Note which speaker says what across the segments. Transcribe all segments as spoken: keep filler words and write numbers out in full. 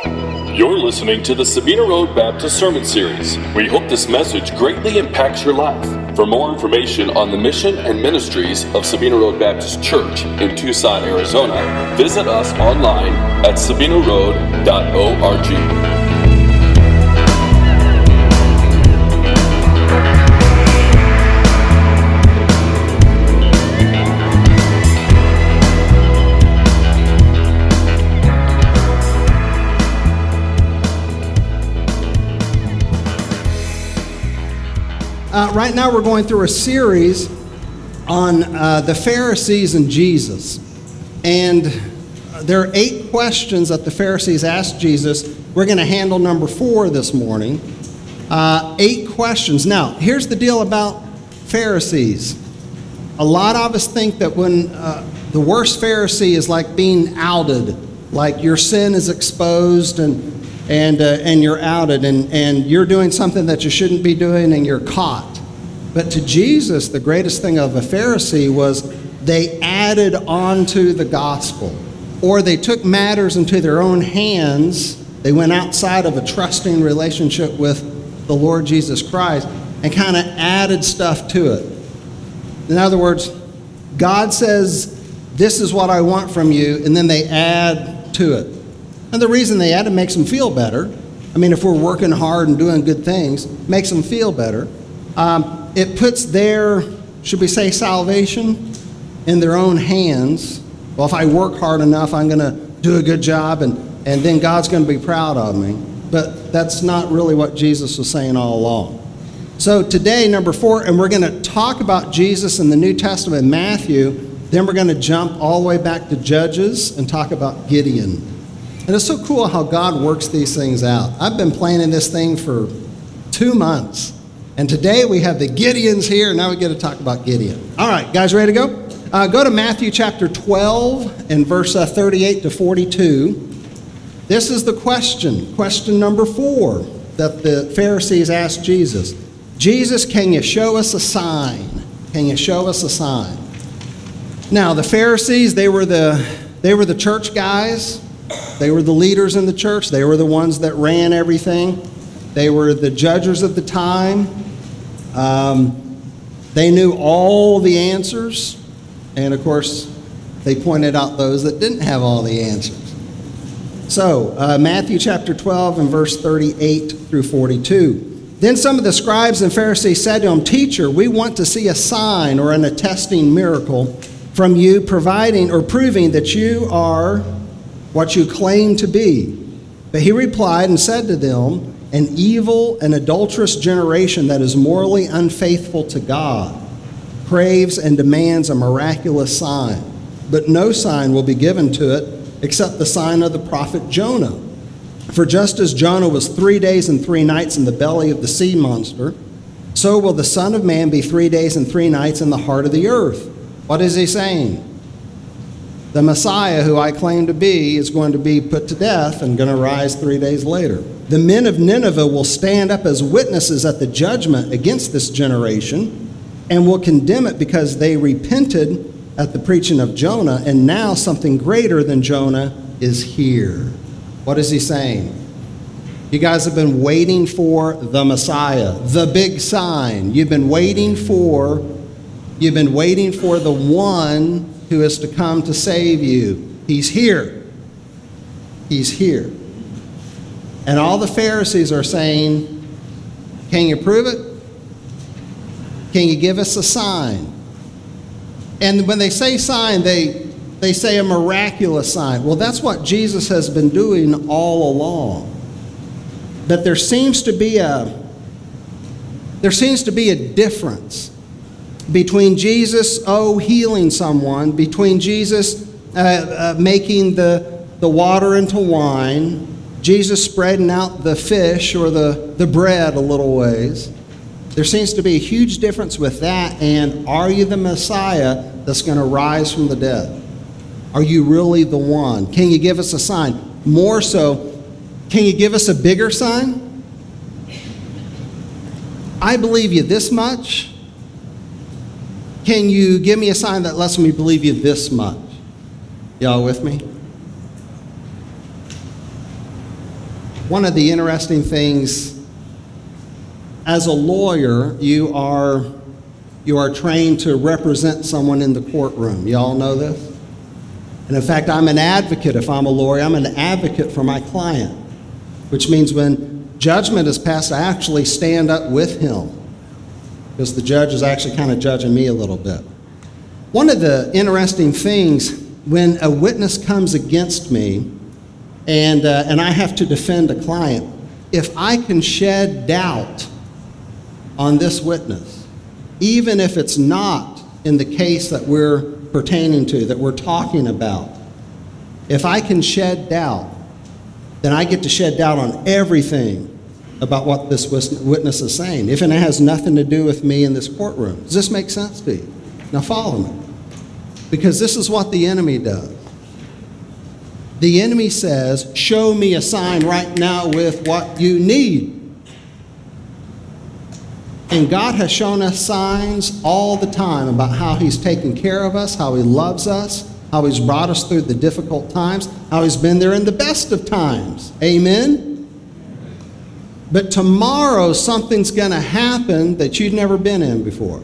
Speaker 1: You're listening to the Sabina Road Baptist Sermon Series. We hope this message greatly impacts your life. For more information on the mission and ministries of Sabina Road Baptist Church in Tucson, Arizona, visit us online at sabina road dot org.
Speaker 2: Uh, right now we're going through a series on uh, the Pharisees and Jesus. And there are eight questions that the Pharisees asked Jesus. We're going to handle number four this morning. Uh, eight questions. Now, here's the deal about Pharisees. A lot of us think that when uh, the worst Pharisee is like being outed, like your sin is exposed and and uh, and you're outed, and, and you're doing something that you shouldn't be doing, and you're caught. But to Jesus, the greatest thing of a Pharisee was they added on to the gospel, or they took matters into their own hands. They went outside of a trusting relationship with the Lord Jesus Christ and kind of added stuff to it. In other words, God says, this is what I want from you, and then they add to it. And the reason they add it makes them feel better. I mean, if we're working hard and doing good things, makes them feel better. Um, it puts their, should we say, salvation in their own hands. Well, if I work hard enough, I'm going to do a good job, and, and then God's going to be proud of me. But that's not really what Jesus was saying all along. So today, number four, and we're going to talk about Jesus in the New Testament, Matthew. Then we're going to jump all the way back to Judges and talk about Gideon. And it's so cool how God works these things out. I've been planning this thing for two months. And today we have the Gideons here, and now we get to talk about Gideon. All right, guys, ready to go? Uh, go to Matthew chapter twelve and verse uh, thirty-eight to forty-two. This is the question, question number four, that the Pharisees asked Jesus. Jesus, can you show us a sign? Can you show us a sign? Now, the Pharisees, they were the they were the church guys. They were the leaders in the church. They were the ones that ran everything. They were the judges of the time. Um, they knew all the answers. And, of course, they pointed out those that didn't have all the answers. So, uh, Matthew chapter twelve and verse thirty-eight through forty-two. Then some of the scribes and Pharisees said to him, "Teacher, we want to see a sign or an attesting miracle from you, providing or proving that you are what you claim to be." But he replied and said to them, "An evil and adulterous generation that is morally unfaithful to God craves and demands a miraculous sign, but no sign will be given to it except the sign of the prophet Jonah. For just as Jonah was three days and three nights in the belly of the sea monster, so will the Son of Man be three days and three nights in the heart of the earth." What is he saying? The Messiah, who I claim to be, is going to be put to death and going to rise three days later. The men of Nineveh will stand up as witnesses at the judgment against this generation and will condemn it because they repented at the preaching of Jonah, and now something greater than Jonah is here. What is he saying? You guys have been waiting for the Messiah, the big sign. You've been waiting for, you've been waiting for the one who is to come to save you. He's here. He's here. And all the Pharisees are saying, can you prove it? Can you give us a sign? And when they say sign, they, they say a miraculous sign. Well, that's what Jesus has been doing all along. But there seems to be a, there seems to be a difference between Jesus, oh, healing someone, between Jesus uh, uh, making the, the water into wine, Jesus spreading out the fish or the, the bread a little ways. There seems to be a huge difference with that and are you the Messiah that's going to rise from the dead? Are you really the one? Can you give us a sign? More so, can you give us a bigger sign? I believe you this much. Can you give me a sign that lets me believe you this much? Y'all with me? One of the interesting things, as a lawyer, you are you are trained to represent someone in the courtroom. You all know this? And in fact, I'm an advocate. If I'm a lawyer, I'm an advocate for my client, which means when judgment is passed, I actually stand up with him, because the judge is actually kind of judging me a little bit. One of the interesting things, when a witness comes against me and, uh, and I have to defend a client, if I can shed doubt on this witness, even if it's not in the case that we're pertaining to, that we're talking about, if I can shed doubt, then I get to shed doubt on everything about what this witness is saying, if it has nothing to do with me in this courtroom. Does this make sense to you? Now follow me. Because this is what the enemy does. The enemy says, show me a sign right now with what you need. And God has shown us signs all the time about how he's taken care of us, how he loves us, how he's brought us through the difficult times, how he's been there in the best of times. Amen? But tomorrow something's going to happen that you've never been in before.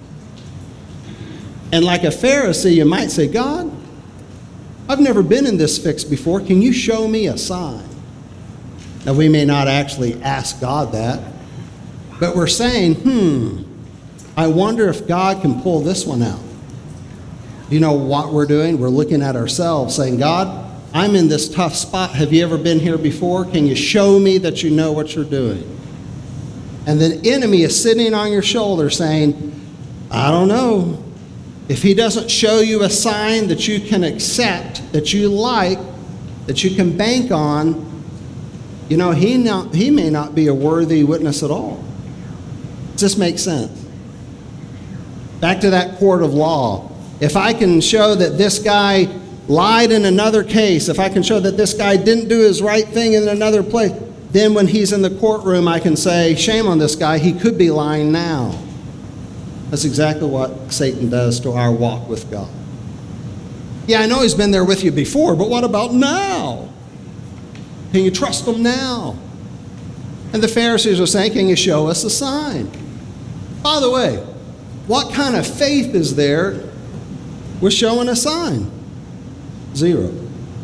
Speaker 2: And like a Pharisee, you might say, God, I've never been in this fix before. Can you show me a sign? Now, we may not actually ask God that, but we're saying, hmm, I wonder if God can pull this one out. You know what we're doing? We're looking at ourselves saying, God, I'm in this tough spot. Have you ever been here before? Can you show me that you know what you're doing? And the enemy is sitting on your shoulder saying, I don't know. If he doesn't show you a sign that you can accept, that you like, that you can bank on, you know, he, not, he may not be a worthy witness at all. Does this make sense? Back to that court of law. If I can show that this guy lied in another case, if I can show that this guy didn't do his right thing in another place, then when he's in the courtroom, I can say, shame on this guy, he could be lying now. That's exactly what Satan does to our walk with God. Yeah, I know he's been there with you before, but what about now? Can you trust him now? And the Pharisees are saying, can you show us a sign? By the way, what kind of faith is there with showing a sign? Zero.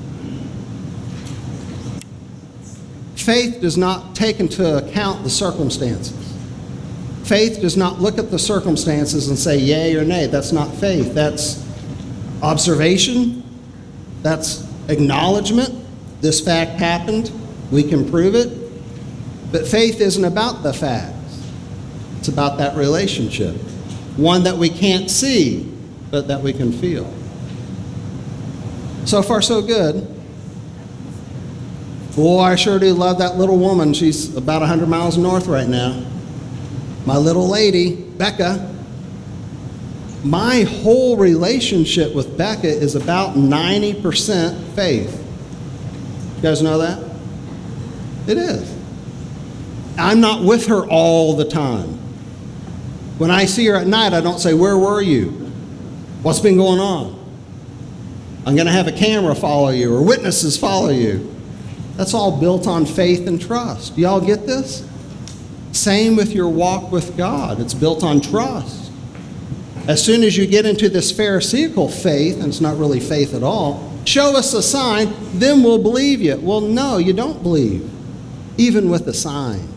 Speaker 2: Faith does not take into account the circumstances. Faith does not look at the circumstances and say yay or nay. That's not faith. That's observation. That's acknowledgement. This fact happened. We can prove it. But faith isn't about the facts. It's about that relationship. One that we can't see, but that we can feel. So far, so good. Boy, I sure do love that little woman. She's about one hundred miles north right now. My little lady, Becca. My whole relationship with Becca is about ninety percent faith. You guys know that? It is. I'm not with her all the time. When I see her at night, I don't say, where were you? What's been going on? I'm going to have a camera follow you or witnesses follow you. That's all built on faith and trust. Do y'all get this? Same with your walk with God. It's built on trust. As soon as you get into this Pharisaical faith, and it's not really faith at all, show us a sign, then we'll believe you. Well, no, you don't believe, even with a sign.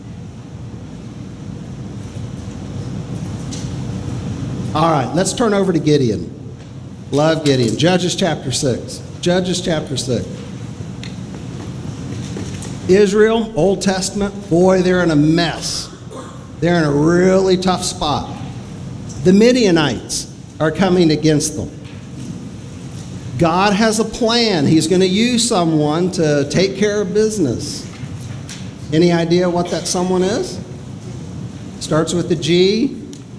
Speaker 2: All right, let's turn over to Gideon. Love Gideon. Judges chapter six. Judges chapter six. Israel, Old Testament, boy, they're in a mess. They're in a really tough spot. The Midianites are coming against them. God has a plan. He's going to use someone to take care of business. Any idea what that someone is? Starts with a G.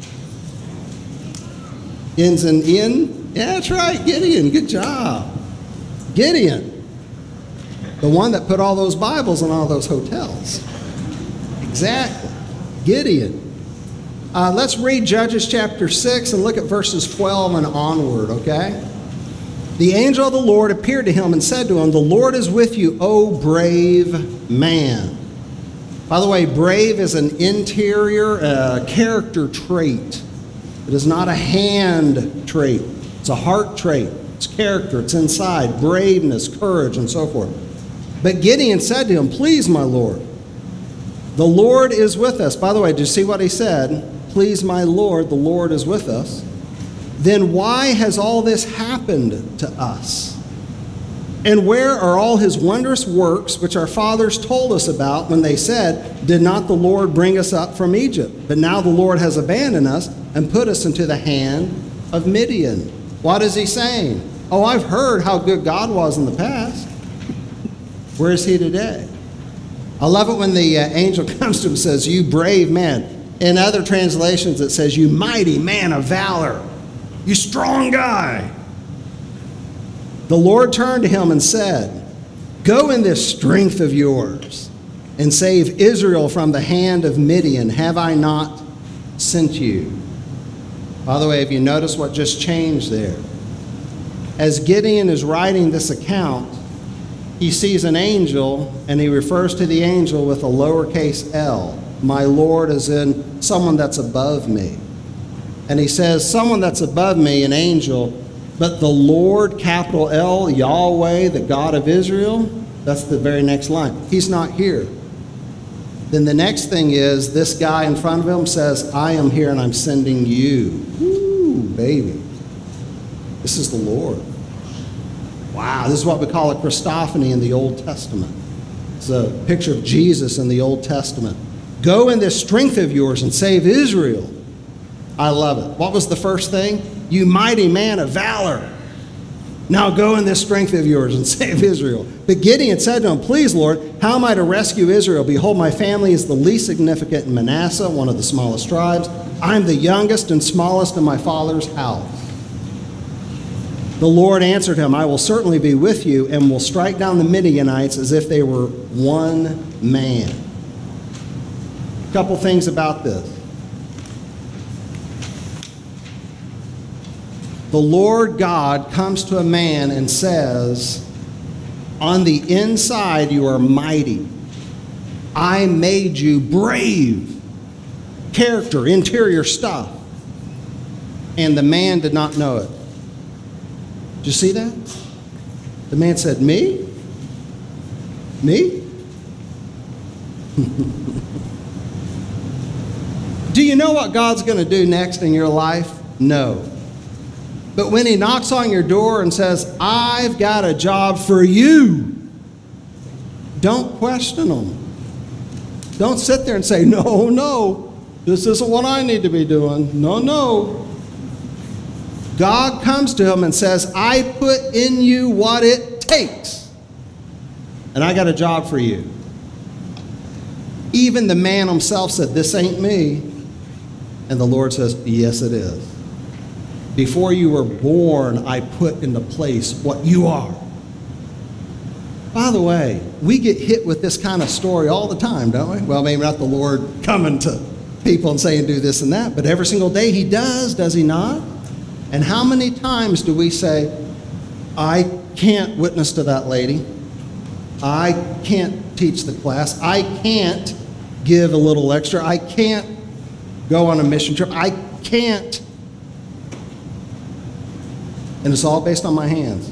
Speaker 2: Ends in in. Yeah, that's right, Gideon. Good job. Gideon. The one that put all those Bibles in all those hotels. Exactly. Gideon. Uh, let's read Judges chapter six and look at verses twelve and onward, okay? The angel of the Lord appeared to him and said to him, "The Lord is with you, O brave man." By the way, brave is an interior uh, character trait. It is not a hand trait. It's a heart trait. It's character. It's inside. Braveness, courage, and so forth. But Gideon said to him, "Please, my Lord, the Lord is with us." By the way, did you see what he said? "Please, my Lord, the Lord is with us." Then why has all this happened to us? And where are all his wondrous works which our fathers told us about when they said, "Did not the Lord bring us up from Egypt? But now the Lord has abandoned us and put us into the hand of Midian." What is he saying? Oh, I've heard how good God was in the past. Where is he today? I love it when the uh, angel comes to him and says, "You brave man." In other translations it says, "You mighty man of valor. You strong guy." The Lord turned to him and said, "Go in this strength of yours and save Israel from the hand of Midian. Have I not sent you?" By the way, have you noticed what just changed there? As Gideon is writing this account, he sees an angel and he refers to the angel with a lowercase l. My Lord, as in someone that's above me. And he says, someone that's above me, an angel, but the Lord, capital L, Yahweh, the God of Israel, that's the very next line. He's not here. Then the next thing is, this guy in front of him says, "I am here and I'm sending you." Woo, baby. This is the Lord. Wow, this is what we call a Christophany in the Old Testament. It's a picture of Jesus in the Old Testament. Go in this strength of yours and save Israel. I love it. What was the first thing? You mighty man of valor. Now go in this strength of yours and save Israel. But Gideon said to him, "Please, Lord, how am I to rescue Israel? Behold, my family is the least significant in Manasseh, one of the smallest tribes. I'm the youngest and smallest in my father's house." The Lord answered him, "I will certainly be with you and will strike down the Midianites as if they were one man." A couple things about this. The Lord God comes to a man and says, "On the inside you are mighty. I made you brave." Character, interior stuff. And the man did not know it. Did you see that? The man said, "Me? Me?" Do you know what God's going to do next in your life? No. But when he knocks on your door and says, "I've got a job for you," don't question him. Don't sit there and say, "No, no, this isn't what I need to be doing." No, no. God comes to him and says, "I put in you what it takes, and I got a job for you." Even the man himself said, "This ain't me." And the Lord says, "Yes, it is. Before you were born, I put into place what you are." By the way, we get hit with this kind of story all the time, don't we? Well, maybe not the Lord coming to people and saying do this and that, but every single day he does, does he not? And how many times do we say, "I can't witness to that lady. I can't teach the class. I can't give a little extra. I can't go on a mission trip. I can't." And it's all based on my hands.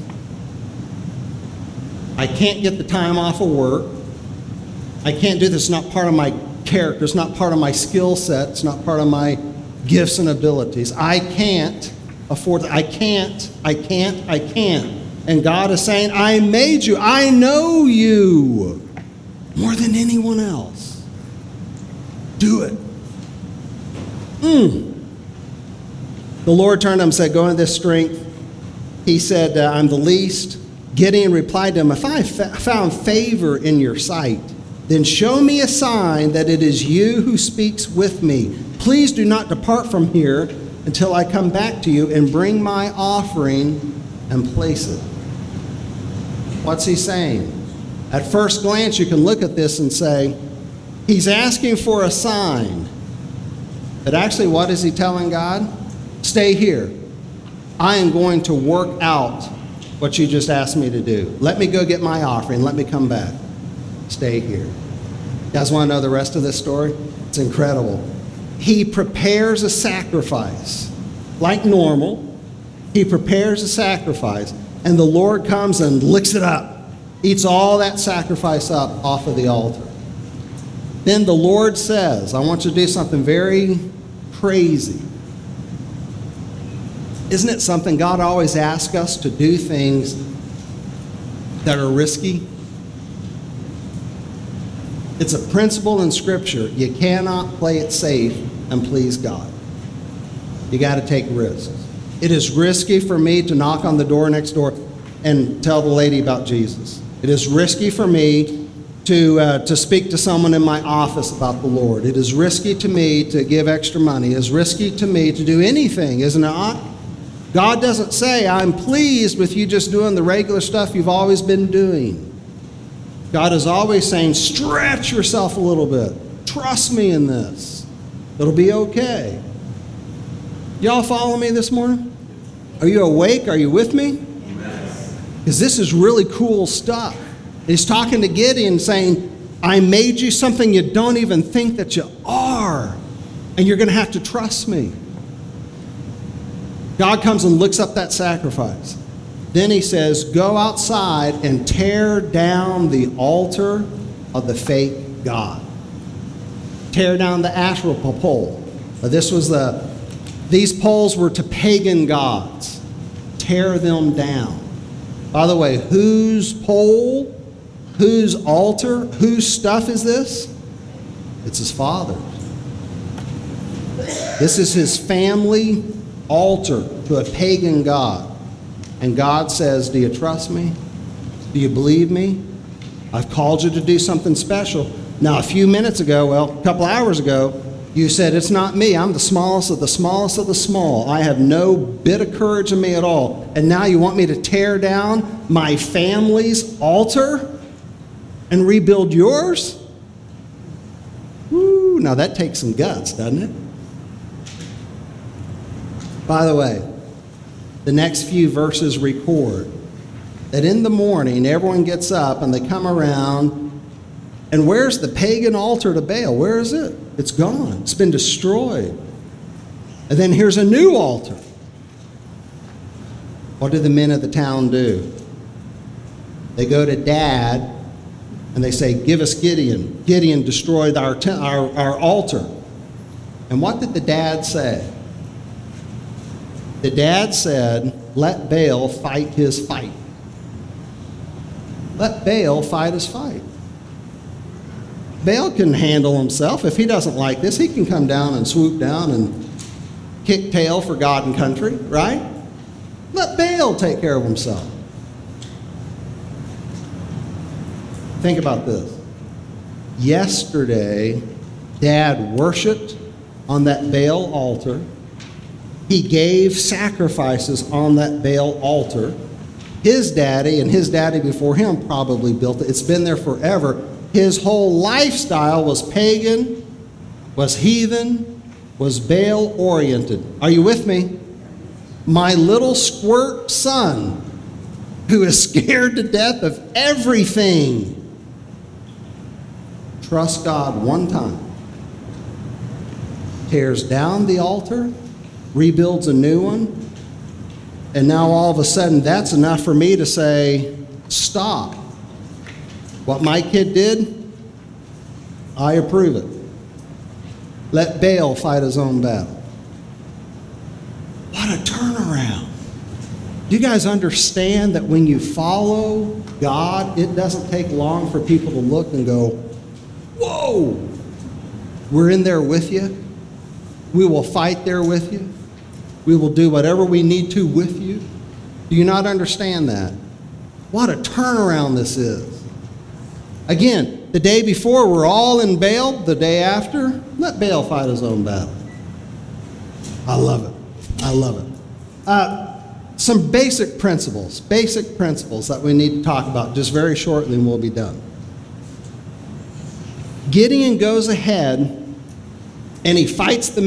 Speaker 2: I can't get the time off of work. I can't do this. It's not part of my character. It's not part of my skill set. It's not part of my gifts and abilities. I can't afford it. I can't, I can't, I can't. And God is saying, "I made you. I know you more than anyone else. Do it." Mm. The Lord turned to him and said, "Go in this strength." He said, uh, "I'm the least." Gideon replied to him, "If I have fa- found favor in your sight, then show me a sign that it is you who speaks with me. Please do not depart from here until I come back to you and bring my offering and place it." What's he saying? At first glance, you can look at this and say, he's asking for a sign. But actually, what is he telling God? Stay here. I am going to work out what you just asked me to do. Let me go get my offering. Let me come back. Stay here. You guys want to know the rest of this story? It's incredible. He prepares a sacrifice. Like normal, he prepares a sacrifice, and the Lord comes and licks it up, eats all that sacrifice up off of the altar. Then the Lord says, I want you to do something very crazy. Isn't it something God always asks us to do things that are risky? It's a principle in Scripture. You cannot play it safe and please God. You got to take risks. It is risky for me to knock on the door next door and tell the lady about Jesus. It is risky for me to uh, to speak to someone in my office about the Lord. It is risky to me to give extra money. It is risky to me to do anything, isn't it not? God doesn't say, I'm pleased with you just doing the regular stuff you've always been doing. God is always saying, stretch yourself a little bit. Trust me in this. It'll be okay. Y'all follow me this morning? Are you awake? Are you with me? Because this is really cool stuff. He's talking to Gideon saying, I made you something you don't even think that you are. And you're going to have to trust me. God comes and looks up that sacrifice. Then he says, go outside and tear down the altar of the fake god. Tear down the Asherah pole. This was the, these poles were to pagan gods. Tear them down. By the way, whose pole, whose altar, whose stuff is this? It's his father's. This is his family altar to a pagan god. And God says, do you trust me? Do you believe me? I've called you to do something special. Now, a few minutes ago, well, a couple hours ago, you said, it's not me. I'm the smallest of the smallest of the small. I have no bit of courage in me at all. And now you want me to tear down my family's altar and rebuild yours? Woo, now that takes some guts, doesn't it? By the way, the next few verses record that in the morning, everyone gets up and they come around, and where's the pagan altar to Baal? Where is it? It's gone. It's been destroyed. And then here's a new altar. What do the men of the town do? They go to Dad and they say, give us Gideon. Gideon destroyed our, te- our, our altar. And what did the dad say? The dad said, let Baal fight his fight. Let Baal fight his fight. Baal can handle himself. If he doesn't like this, he can come down and swoop down and kick tail for God and country, right? Let Baal take care of himself. Think about this. Yesterday, Dad worshiped on that Baal altar. He gave sacrifices on that Baal altar. His daddy and his daddy before him probably built it. It's been there forever. His whole lifestyle was pagan, was heathen, was Baal-oriented. Are you with me? My little squirt son, who is scared to death of everything, trusts God one time, tears down the altar, rebuilds a new one, and now all of a sudden that's enough for me to say, stop. What my kid did, I approve it. Let Baal fight his own battle. What a turnaround. Do you guys understand that when you follow God, it doesn't take long for people to look and go, whoa, we're in there with you. We will fight there with you. We will do whatever we need to with you. Do you not understand that? What a turnaround this is. Again, the day before, we're all in Baal. The day after, let Baal fight his own battle. I love it. I love it. Uh, some basic principles, basic principles that we need to talk about just very shortly, and we'll be done. Gideon goes ahead and he fights the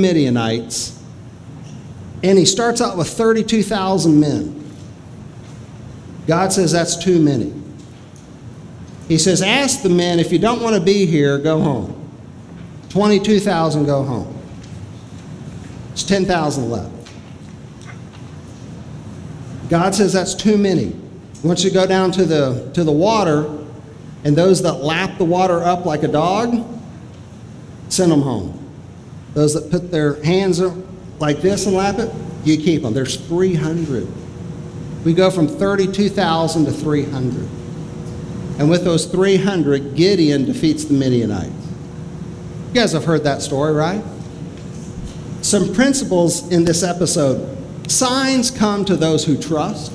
Speaker 2: Midianites, and he starts out with thirty-two thousand men. God says that's too many. He says, ask the men, if you don't want to be here, go home. twenty-two thousand go home. It's ten thousand left. God says that's too many. Once you go down to the, to the water, and those that lap the water up like a dog, send them home. Those that put their hands up like this and lap it, you keep them. There's three hundred. We go from thirty-two thousand to three hundred. And with those three hundred, Gideon defeats the Midianites. You guys have heard that story, right? Some principles in this episode. Signs come to those who trust.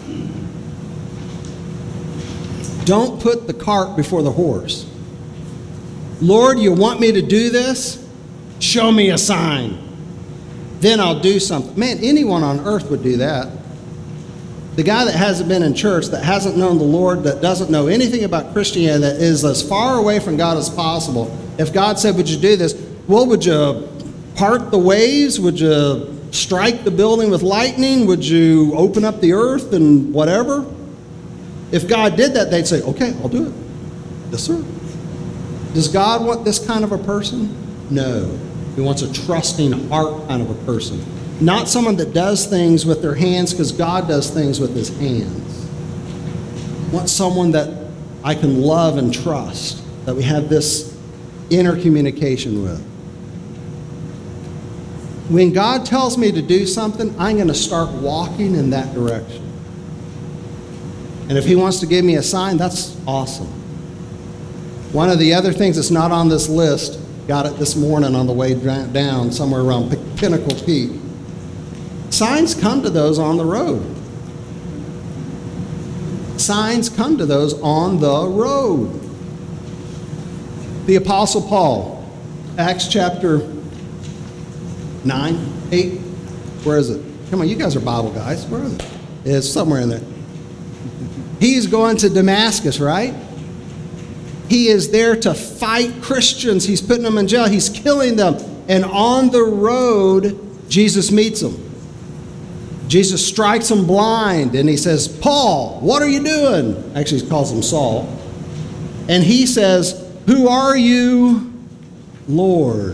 Speaker 2: Don't put the cart before the horse. Lord, you want me to do this? Show me a sign. Then I'll do something. Man, anyone on earth would do that. The guy that hasn't been in church, that hasn't known the Lord, that doesn't know anything about Christianity, that is as far away from God as possible. If God said, would you do this? Well, would you part the waves? Would you strike the building with lightning? Would you open up the earth and whatever? If God did that, they'd say, okay, I'll do it. Yes, sir. Does God want this kind of a person? No. He wants a trusting heart kind of a person. Not someone that does things with their hands, because God does things with his hands. I want someone that I can love and trust, that we have this inner communication with. When God tells me to do something, I'm going to start walking in that direction. And if he wants to give me a sign, that's awesome. One of the other things that's not on this list, got it this morning on the way down, somewhere around Pinnacle Peak. Signs come to those on the road. Signs come to those on the road. The Apostle Paul, Acts chapter nine, eight, where is it? Come on, you guys are Bible guys. Where is it? It's somewhere in there. He's going to Damascus, right? He is there to fight Christians. He's putting them in jail. He's killing them. And on the road, Jesus meets them. Jesus strikes him blind, and he says, Paul, what are you doing? Actually, he calls him Saul. And he says, who are you, Lord?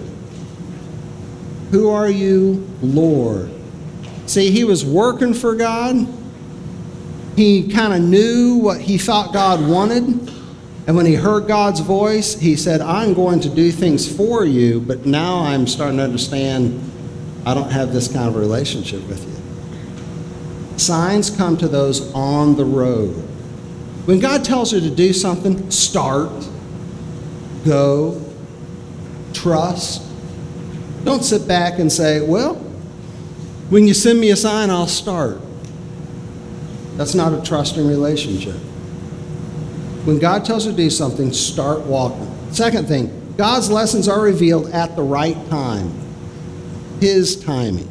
Speaker 2: Who are you, Lord? See, he was working for God. He kind of knew what he thought God wanted. And when he heard God's voice, he said, I'm going to do things for you, but now I'm starting to understand I don't have this kind of relationship with you. Signs come to those on the road. When God tells you to do something, start, go, trust. Don't sit back and say, well, when you send me a sign, I'll start. That's not a trusting relationship. When God tells you to do something, start walking. Second thing, God's lessons are revealed at the right time. His timing.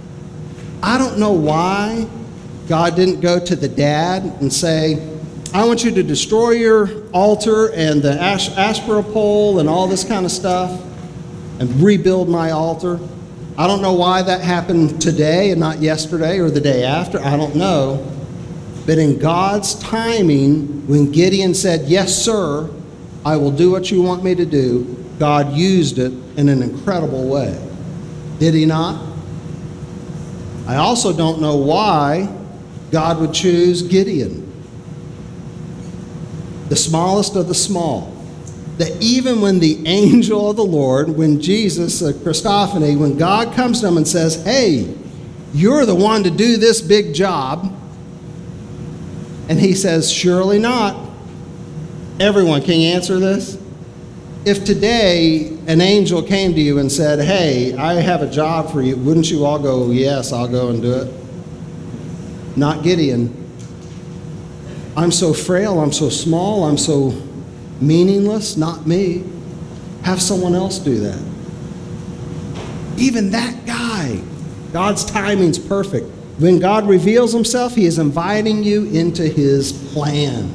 Speaker 2: I don't know why God didn't go to the dad and say, I want you to destroy your altar and the ash- Asherah pole and all this kind of stuff and rebuild my altar. I don't know why that happened today and not yesterday or the day after. I don't know. But in God's timing, when Gideon said, yes, sir, I will do what you want me to do, God used it in an incredible way. Did he not? I also don't know why God would choose Gideon, the smallest of the small. That even when the angel of the Lord, when Jesus, uh, Christophany, when God comes to him and says, hey, you're the one to do this big job, and he says, surely not. Everyone, can you answer this? If today an angel came to you and said, hey, I have a job for you, wouldn't you all go, yes, I'll go and do it? Not Gideon. I'm so frail, I'm so small, I'm so meaningless, not me. Have someone else do that. Even that guy, God's timing's perfect. When God reveals himself, he is inviting you into his plan.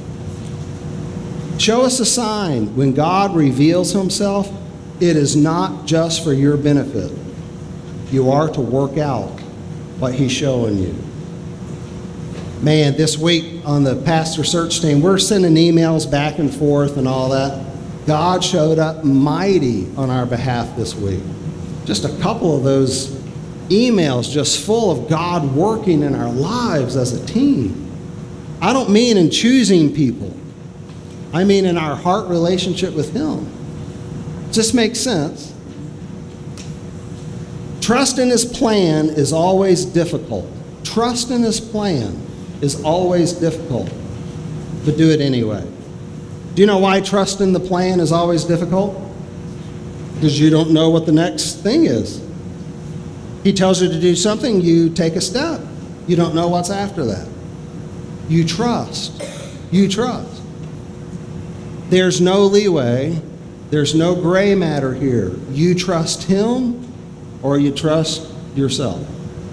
Speaker 2: Show us a sign. When God reveals himself, it is not just for your benefit. You are to work out what he's showing you. Man, this week on the pastor search team, we're sending emails back and forth and all that. God showed up mighty on our behalf this week. Just a couple of those emails just full of God working in our lives as a team. I don't mean in choosing people. I mean in our heart relationship with Him. Just makes sense. Trust in His plan is always difficult. Trust in His plan is always difficult, but do it anyway. Do you know why trust in the plan is always difficult? Because you don't know what the next thing is. He tells you to do something, you take a step. You don't know what's after that. You trust. You trust. There's no leeway. There's no gray matter here. You trust Him or you trust yourself.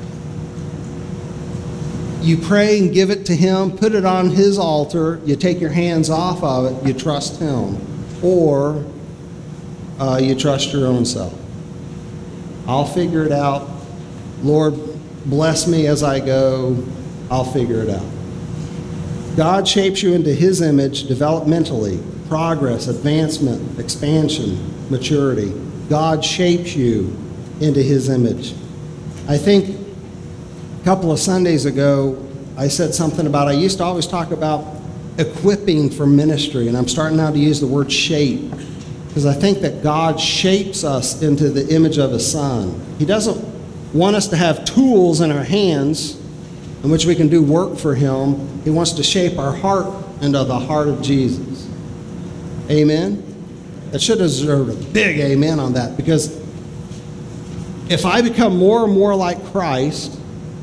Speaker 2: You pray and give it to Him, put it on His altar, you take your hands off of it, you trust Him, or uh, you trust your own self. I'll figure it out. Lord, bless me as I go. I'll figure it out. God shapes you into His image developmentally, progress, advancement, expansion, maturity. God shapes you into His image. I think a couple of Sundays ago, I said something about, I used to always talk about equipping for ministry, and I'm starting now to use the word shape, because I think that God shapes us into the image of His Son. He doesn't want us to have tools in our hands in which we can do work for Him. He wants to shape our heart into the heart of Jesus. Amen? That should deserve a big amen on that, because if I become more and more like Christ,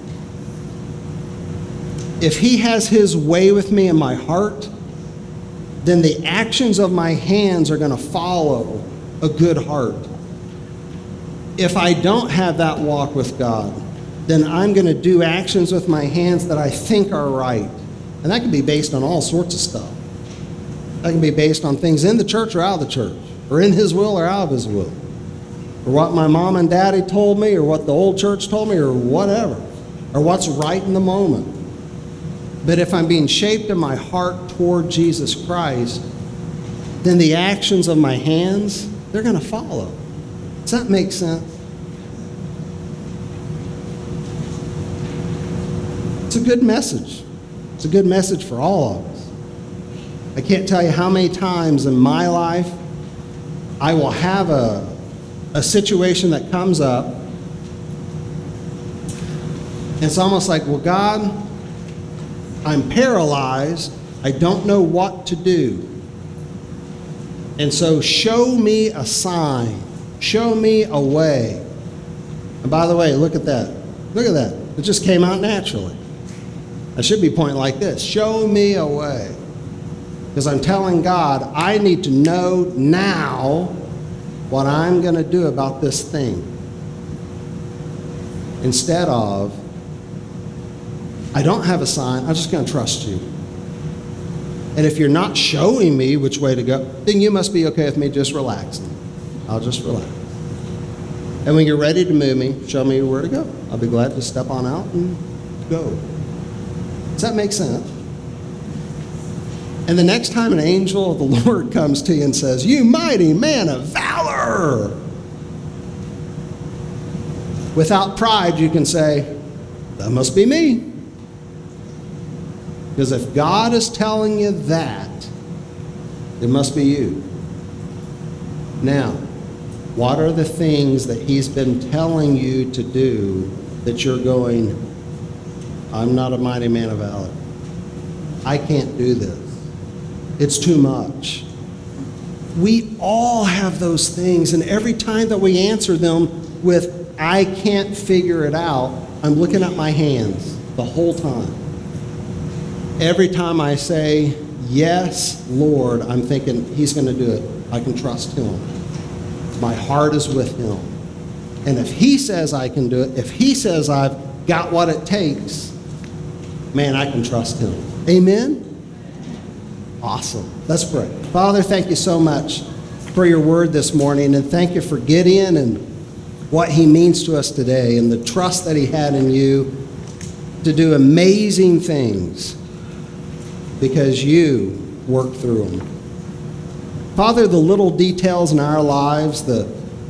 Speaker 2: if He has His way with me in my heart, then the actions of my hands are going to follow a good heart. If I don't have that walk with God, then I'm going to do actions with my hands that I think are right. And that can be based on all sorts of stuff. That can be based on things in the church or out of the church, or in His will or out of His will, or what my mom and daddy told me, or what the old church told me, or whatever, or what's right in the moment. But if I'm being shaped in my heart toward Jesus Christ, then the actions of my hands, they're going to follow. Does that make sense? It's a good message. It's a good message for all of us. I can't tell you how many times in my life I will have a, a situation that comes up. It's almost like, well, God, I'm paralyzed. I don't know what to do. And so show me a sign. Show me a way. And by the way, look at that. Look at that. It just came out naturally. I should be pointing like this. Show me a way. Because I'm telling God, I need to know now what I'm going to do about this thing. Instead of, I don't have a sign, I'm just going to trust you. And if you're not showing me which way to go, then you must be okay with me just relaxing. I'll just relax. And when you're ready to move me, show me where to go. I'll be glad to step on out and go. Does that make sense? And the next time an angel of the Lord comes to you and says, "You mighty man of valor," without pride, you can say, "That must be me." Because if God is telling you that, it must be you. Now, what are the things that He's been telling you to do that you're going, "I'm not a mighty man of valor. I can't do this. It's too much"? We all have those things, and every time that we answer them with, "I can't figure it out," I'm looking at my hands the whole time. Every time I say, "Yes, Lord," I'm thinking, He's going to do it. I can trust Him. My heart is with Him. And if He says I can do it, if He says I've got what it takes, man, I can trust Him. Amen? Awesome. Let's pray. Father, thank you so much for your word this morning, and thank you for Gideon and what he means to us today and the trust that he had in you. to do amazing things because you work through them. Father, the little details in our lives, the,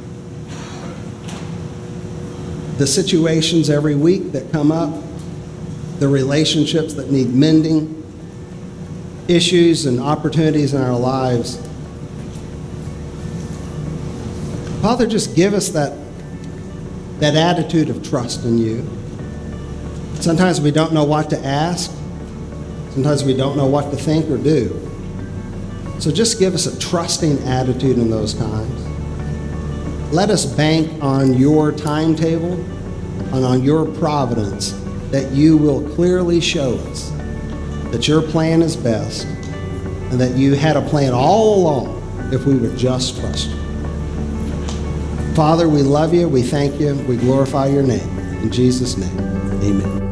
Speaker 2: the situations every week that come up, the relationships that need mending, issues and opportunities in our lives. Father, just give us that, that attitude of trust in you. Sometimes we don't know what to ask. Sometimes we don't know what to think or do. So just give us a trusting attitude in those times. Let us bank on your timetable and on your providence that you will clearly show us that your plan is best and that you had a plan all along if we would just trust you. Father, we love you, we thank you, we glorify your name. In Jesus' name, amen.